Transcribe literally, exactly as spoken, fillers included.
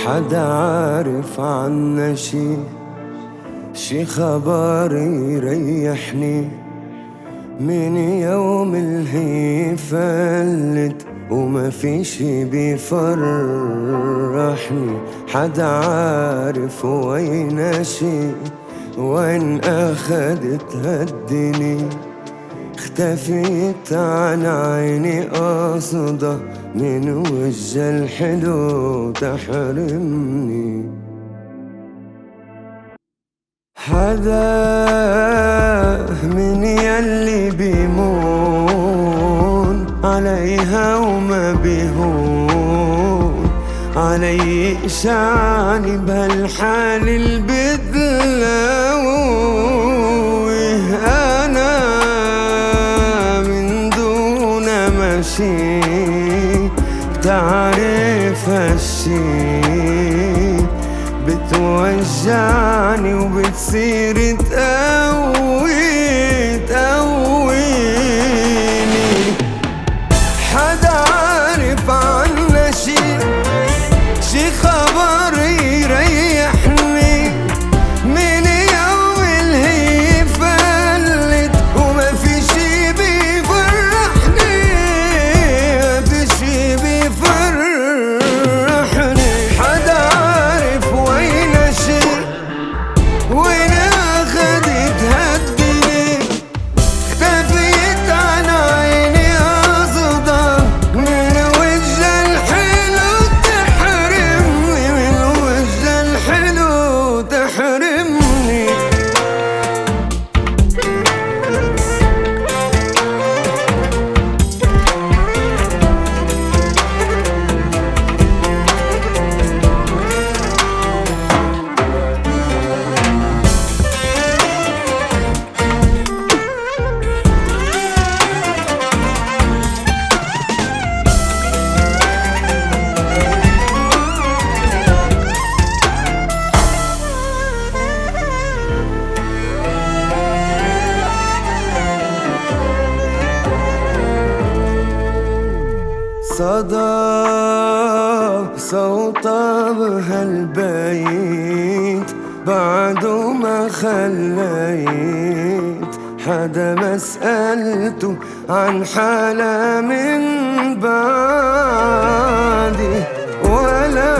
حدا عارف عنا شي شي خبر يريحني من يوم الهي فلت وما في شي بيفرحني. حدا عارف وين شي وين أخدت هالدني اختفيت عن عيني قاصدة من وجه الحلو تحرمني. حدا من يلي بيمون عليها وما بيهون علي شعني بهالحال البدلاوي. أنا من دون ماشي تعرف هالشي بتوجعني وبتصير تقوي تقويني. حدا عارف عنا شي شي خبر يريحني من يوم الهي فلت وما في شي بيفرحني ما في شي بيفرحني. حدا عارف وين شي وين أخدت هالدني اختفيت عن عيني قاصدة من وجه الحلو تحرمني من وجه الحلو تحرمني. صدى صوته بهالبيت بعده ما خليت حدا ما سألته عن حالة من بعدي ولا